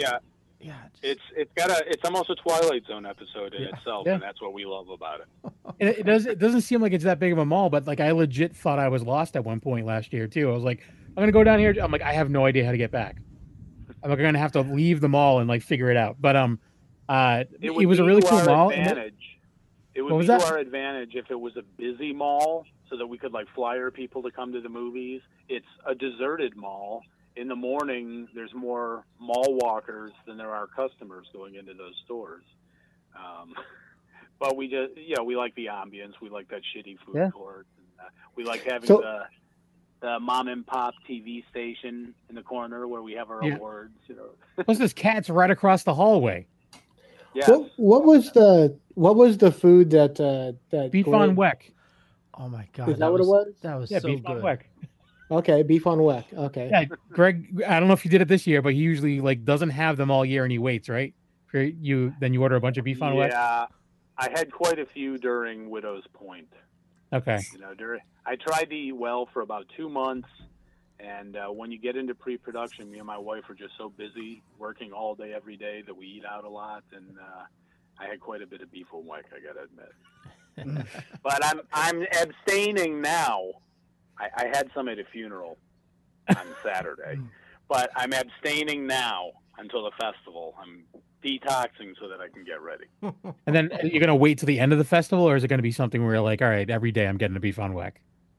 it's almost a Twilight Zone episode in itself, and that's what we love about it. And it doesn't seem like it's that big of a mall, but like I legit thought I was lost at one point last year too. I was like, I'm gonna go down here. I'm like, I have no idea how to get back. I'm like, gonna have to leave the mall and like figure it out. But it was a really cool mall. It would be to our advantage if it was a busy mall, so that we could like flyer people to come to the movies. It's a deserted mall. In the morning, there's more mall walkers than there are customers going into those stores. But we just, we like the ambience. We like that shitty food court. And, we like having the mom and pop TV station in the corner where we have our awards. Plus, this cat's right across the hallway. Yeah. What was the food that beef on weck? Oh my god! Is that what it was? That was so beef good. On weck. Okay, beef on weck. Okay. Yeah, Greg. I don't know if you did it this year, but he usually doesn't have them all year, and he waits, right? Then you order a bunch of beef on weck. Yeah, I had quite a few during Widow's Point. Okay. I tried to eat well for about 2 months, and when you get into pre-production, me and my wife are just so busy working all day, every day, that we eat out a lot, and I had quite a bit of beef on weck, I gotta admit. But I'm abstaining now. I had some at a funeral on Saturday, but I'm abstaining now until the festival. I'm detoxing so that I can get ready. And then you're gonna wait till the end of the festival, or is it gonna be something where you're like, all right, every day I'm getting a beef on weck?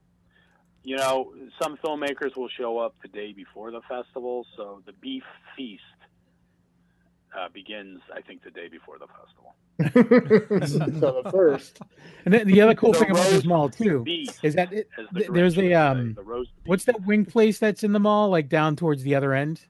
Some filmmakers will show up the day before the festival, so the beef feast begins, I think, the day before the festival. So the first. And then the other cool thing about this mall too is that there's what's that wing place that's in the mall, down towards the other end?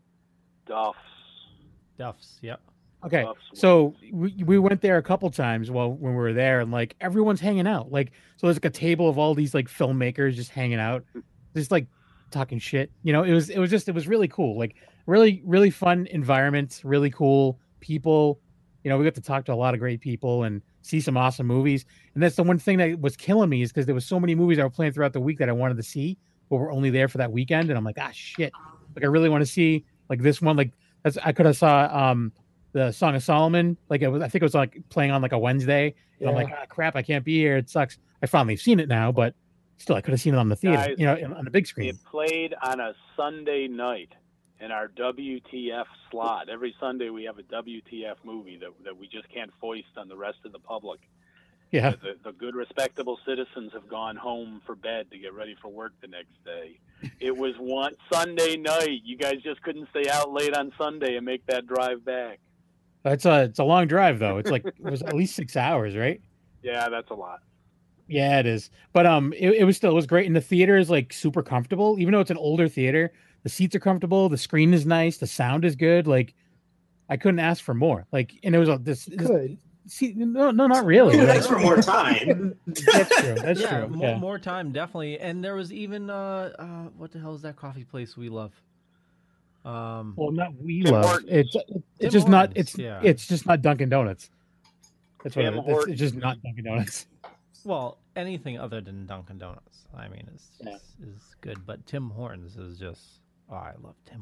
Duff's, yep. Okay, so we went there a couple times when we were there, and everyone's hanging out. So there's a table of all these filmmakers just hanging out, just talking shit. It was really cool. Really, really fun environment, really cool people. We got to talk to a lot of great people and see some awesome movies. And that's the one thing that was killing me, is because there was so many movies that were playing throughout the week that I wanted to see, but we're only there for that weekend. And I'm like, shit. I really want to see this one. I could have saw the Song of Solomon. I think it was playing on a Wednesday. And I'm like, crap, I can't be here. It sucks. I finally have seen it now, but still, I could have seen it on the theater, Guys, on the big screen. It played on a Sunday night in our WTF slot. Every Sunday we have a WTF movie that we just can't foist on the rest of the public. Yeah. The good, respectable citizens have gone home for bed to get ready for work the next day. It was one Sunday night. You guys just couldn't stay out late on Sunday and make that drive back. It's a long drive though. It's it was at least 6 hours, right? Yeah, that's a lot. Yeah, it is. But it was great. And the theater is super comfortable, even though it's an older theater. The seats are comfortable. The screen is nice. The sound is good. I couldn't ask for more. And it was good. See, no, not really. That's for more time. That's true. That's true. More time, definitely. And there was even what the hell is that coffee place we love? Well, not we Tim love. Hortons. It's just not. Yeah. It's just not Dunkin' Donuts. That's what Tim it's Hortons. just not Dunkin' Donuts. Well, anything other than Dunkin' Donuts, I mean, is good. But Tim Hortons is just. Oh, I love Tim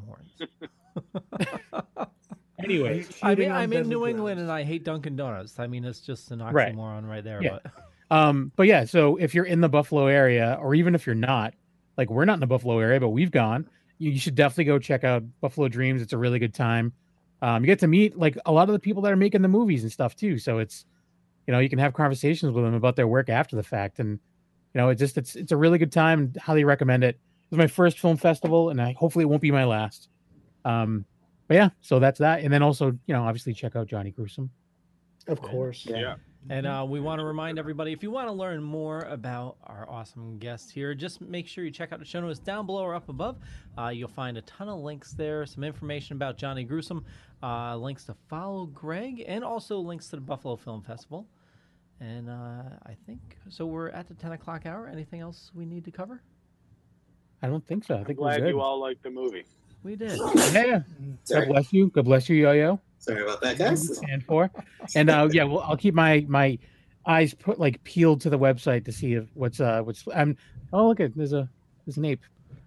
Hortons. Anyway, I'm in New England and I hate Dunkin' Donuts. I mean, it's just an oxymoron right there. Yeah. But yeah, so if you're in the Buffalo area, or even if you're not, we're not in the Buffalo area, but we've gone, you should definitely go check out Buffalo Dreams. It's a really good time. You get to meet a lot of the people that are making the movies and stuff too. So it's, you can have conversations with them about their work after the fact. And, it's a really good time, and highly recommend it. It was my first film festival, and hopefully it won't be my last. But yeah, so that's that. And then also, obviously check out Johnny Gruesome. Of course. Yeah. And we want to remind everybody, if you want to learn more about our awesome guests here, just make sure you check out the show notes down below or up above. You'll find a ton of links there, some information about Johnny Gruesome, links to follow Greg, and also links to the Buffalo Film Festival. And I think, so we're at the 10 o'clock hour. Anything else we need to cover? I don't think so. I think we're Glad good. you all liked the movie. We did. Yeah. Sorry. God bless you. God bless you, Yo-Yo. Sorry about that, guys. And and well, I'll keep my eyes peeled to the website to see if what's oh, look at there's an ape.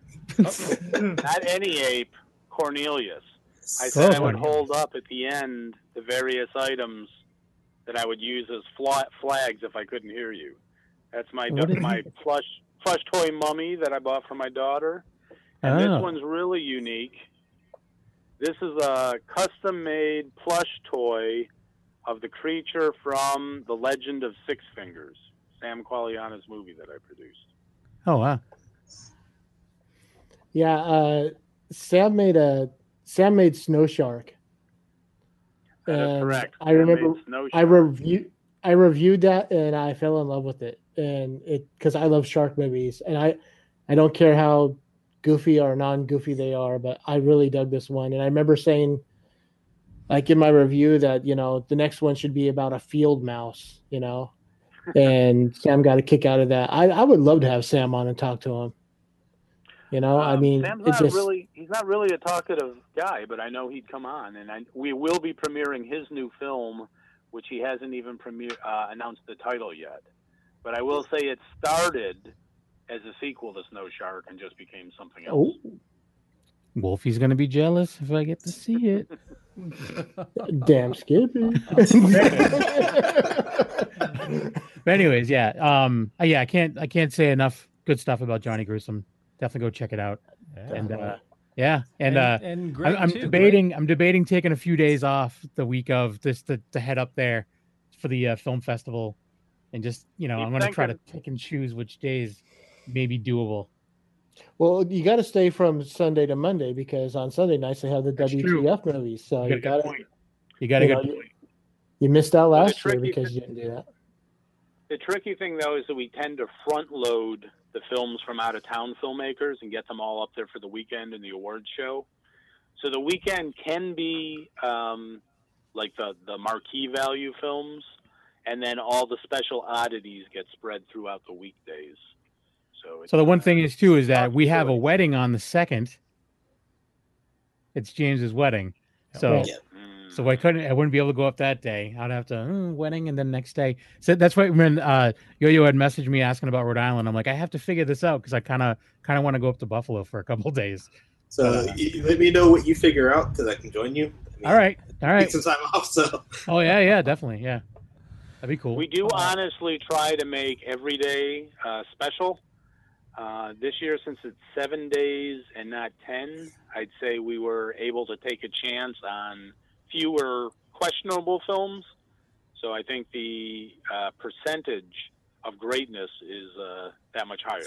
Not any ape, Cornelius. I said I would hold up at the end the various items that I would use as flags if I couldn't hear you. That's my plush toy mummy that I bought for my daughter. And this one's really unique. This is a custom-made plush toy of the creature from The Legend of Six Fingers, Sam Qualiana's movie that I produced. Oh, wow. Yeah, Sam made Snow Shark. That is and correct. I remember Man-made snow I reviewed that and I fell in love with it, and because I love shark movies, and I don't care how goofy or non-goofy they are, but I really dug this one. And I remember saying, like in my review, that the next one should be about a field mouse, and Sam got a kick out of that. I would love to have Sam on and talk to him. I mean, Sam's it's not just he's not really a talkative guy, but I know he'd come on, and we will be premiering his new film, which he hasn't even announced the title yet. But I will say it started as a sequel to Snow Shark and just became something else. Wolfie's gonna be jealous if I get to see it. Damn Skippy. But anyways, yeah, I can't say enough good stuff about Johnny Gruesome. Definitely go check it out. And Greg I'm too, debating. I'm debating taking a few days off the week of this to head up there for the film festival, and just I'm going to try to pick and choose which days may be doable. Well, you got to stay from Sunday to Monday because on Sunday nights they have the WTF movies. So you got to. You got a good point. You missed out last year because you didn't do that. The tricky thing, though, is that we tend to front load the films from out of town filmmakers and get them all up there for the weekend and the awards show. So the weekend can be like the marquee value films, and then all the special oddities get spread throughout the weekdays. So the one thing is too is that we have a wedding on the 2nd. It's James's wedding, so I wouldn't be able to go up that day. I'd have to wedding and then next day. So that's why when Yo-Yo had messaged me asking about Rhode Island, I'm like, I have to figure this out because I kind of want to go up to Buffalo for a couple days. So you let me know what you figure out because I can join you. All right. Take some time off. So. Oh yeah, definitely, yeah. That'd be cool. We do honestly try to make every day special. This year, since it's 7 days and not 10, I'd say we were able to take a chance on fewer questionable films. So I think the percentage of greatness is that much higher.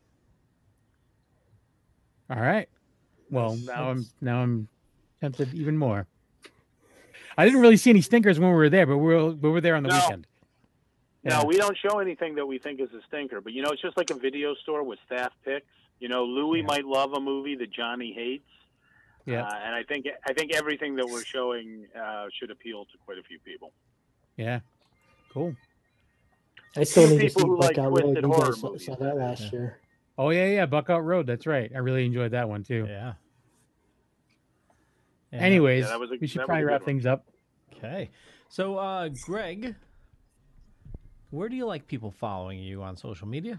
All right. Well, now I'm tempted even more. I didn't really see any stinkers when we were there, but we were there on the weekend. No, we don't show anything that we think is a stinker. But it's just like a video store with staff picks. Louis might love a movie that Johnny hates. Yeah, and I think everything that we're showing should appeal to quite a few people. Yeah, cool. I still need to see who like Buckout Road. twisted You horror guys movies. saw that last year. Oh yeah, Buckout Road. That's right. I really enjoyed that one too. Yeah. Anyways, we should probably wrap things up. Okay. So, Greg, where do you like people following you on social media?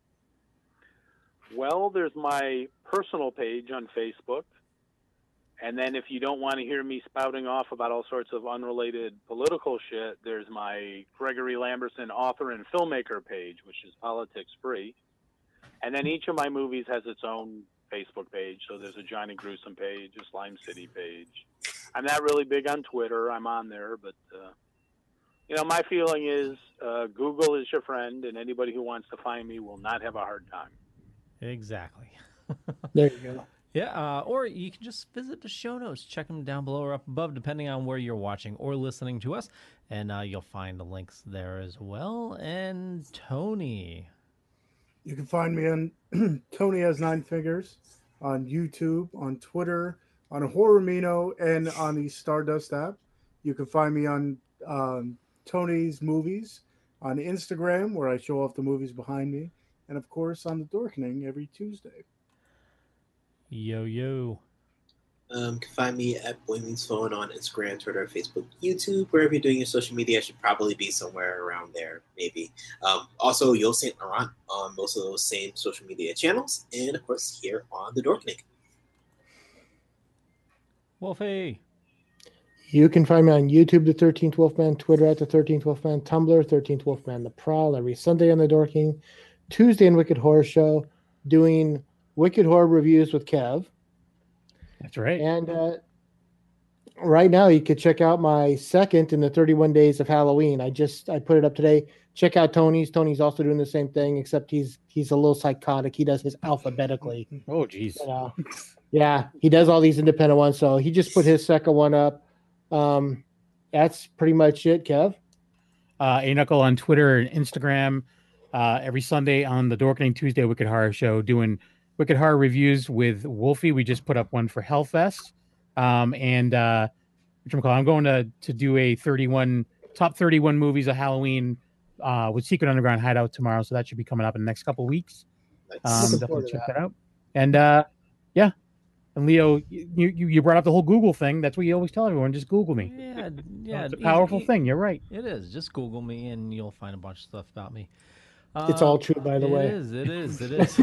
Well, there's my personal page on Facebook. And then if you don't want to hear me spouting off about all sorts of unrelated political shit, there's my Gregory Lamberson author and filmmaker page, which is politics free. And then each of my movies has its own Facebook page. So there's a Johnny Gruesome page, a Slime City page. I'm not really big on Twitter. I'm on there, but my feeling is Google is your friend, and anybody who wants to find me will not have a hard time. Exactly. There you go. Yeah, or you can just visit the show notes. Check them down below or up above, depending on where you're watching or listening to us. And you'll find the links there as well. And Tony. You can find me on Tony Has Nine Fingers on YouTube, on Twitter, on Horrormino, and on the Stardust app. You can find me on Tony's Movies on Instagram, where I show off the movies behind me. And, of course, on The Dorkening every Tuesday. Yo. You can find me at Boy Means Phone on Instagram, Twitter, Facebook, YouTube. Wherever you're doing your social media, I should probably be somewhere around there, maybe. Also, Yo Saint Laurent on most of those same social media channels. And, of course, here on The Dorkening. Wolfie. You can find me on YouTube, The 13th Wolfman, Twitter at The 13th Wolfman, Tumblr, 13th Wolfman, The Prowl, every Sunday on The Dorking, Tuesday in Wicked Horror Show, doing Wicked Horror reviews with Kev. That's right. And right now you could check out my second in the 31 Days of Halloween. I put it up today. Check out Tony's. Tony's also doing the same thing, except he's a little psychotic. He does his alphabetically. Oh, geez. Yeah, he does all these independent ones. So he just put his second one up. And that's pretty much it, Kev. A-Knuckle on Twitter and Instagram. Every Sunday on the Dorkening Tuesday Wicked Horror Show, doing Wicked Horror reviews with Wolfie. We just put up one for Hellfest. I'm going to do a top 31 movies of Halloween with Secret Underground Hideout tomorrow. So that should be coming up in the next couple of weeks. Definitely check that out. And yeah. And Leo, you brought up the whole Google thing. That's what you always tell everyone. Just Google me. Yeah. It's a powerful thing. You're right. It is. Just Google me and you'll find a bunch of stuff about me. It's all true, by the way. It is.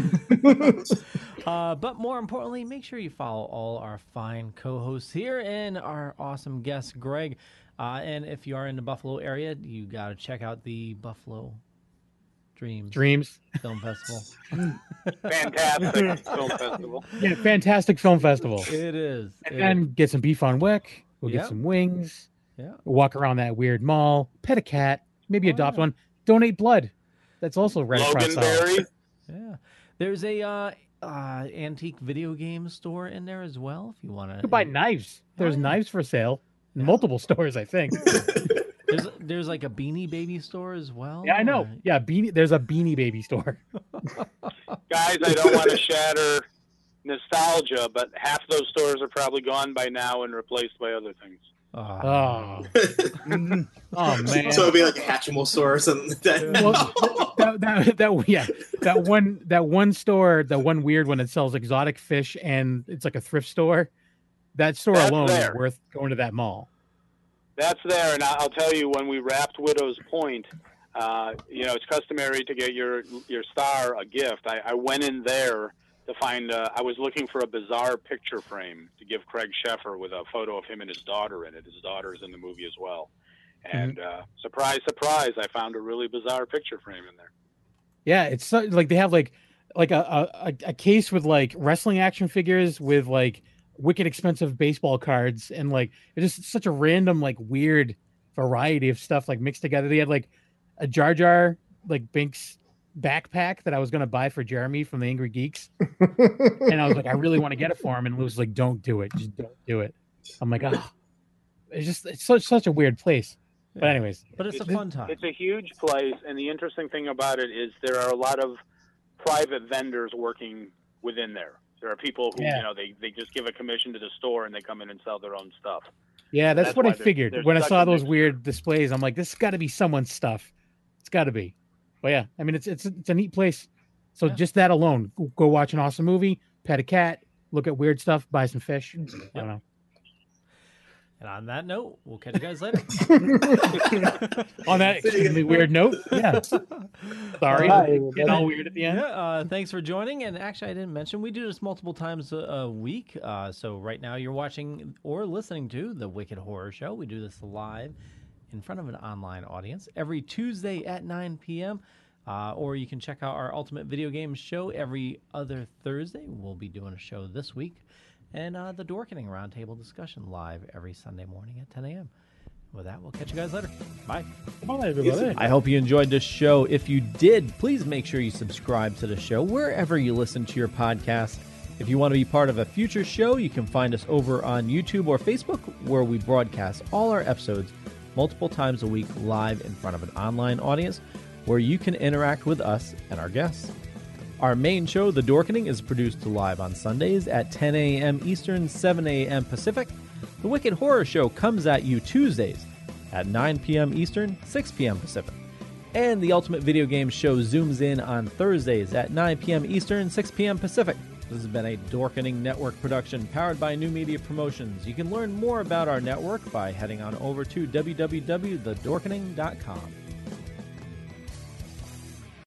But more importantly, make sure you follow all our fine co-hosts here and our awesome guest, Greg. And if you are in the Buffalo area, you got to check out the Buffalo Dreams Film Festival. Fantastic film festival. Yeah, fantastic film festival. It is. And then get some beef on Wick. We'll get some wings. Yeah. Walk around that weird mall. Pet a cat. Maybe adopt one. Donate blood. That's also right across Loganberry. Yeah. There's a antique video game store in there as well if you want to. You can buy knives. There's knives for sale in multiple stores, I think. There's like a Beanie Baby store as well. Yeah, I know. Yeah, there's a Beanie Baby store. Guys, I don't want to shatter nostalgia, but half those stores are probably gone by now and replaced by other things. Oh man! So it'd be like a Hatchimal store or something like that. Well, that one store, the one weird one that sells exotic fish, and it's like a thrift store. That store alone is worth going to that mall. That's there, and I'll tell you, when we wrapped Widow's Point, it's customary to get your star a gift. I went in there to find, I was looking for a bizarre picture frame to give Craig Sheffer with a photo of him and his daughter in it. His daughter's in the movie as well. And surprise, surprise, I found a really bizarre picture frame in there. Yeah, it's like they have like a case with like wrestling action figures with like wicked expensive baseball cards, and like it's just such a random like weird variety of stuff like mixed together. They had like a Jar Jar like Binks backpack that I was going to buy for Jeremy from the Angry Geeks. And I was like, I really want to get it for him. And Lou was like, don't do it. Just don't do it. I'm like, it's such a weird place. Yeah. But anyways. But it's a fun time. It's a huge place. And the interesting thing about it is there are a lot of private vendors working within there. There are people who, they just give a commission to the store and they come in and sell their own stuff. Yeah, that's what I figured. When I saw those weird displays, I'm like, this has got to be someone's stuff. It's got to be. But yeah, I mean, it's a neat place. So just that alone, go watch an awesome movie, pet a cat, look at weird stuff, buy some fish. I don't know. And on that note, we'll catch you guys later. On that extremely weird note, yeah. Sorry, getting all weird at the end. Yeah, thanks for joining. And actually, I didn't mention we do this multiple times a week. So right now, you're watching or listening to the Wicked Horror Show. We do this live in front of an online audience every Tuesday at 9 p.m. Or you can check out our Ultimate Video Games show every other Thursday. We'll be doing a show this week. And the Dorkening Roundtable discussion live every Sunday morning at 10 a.m. With that, we'll catch you guys later. Bye. Bye, everybody. I hope you enjoyed this show. If you did, please make sure you subscribe to the show wherever you listen to your podcast. If you want to be part of a future show, you can find us over on YouTube or Facebook, where we broadcast all our episodes multiple times a week live in front of an online audience where you can interact with us and our guests. Our main show, The Dorkening, is produced live on Sundays at 10 a.m. Eastern, 7 a.m. Pacific. The Wicked Horror Show comes at you Tuesdays at 9 p.m. Eastern, 6 p.m. Pacific. And the Ultimate Video Games Show zooms in on Thursdays at 9 p.m. Eastern, 6 p.m. Pacific. This has been a Dorkening Network production powered by New Media Promotions. You can learn more about our network by heading on over to www.thedorkening.com.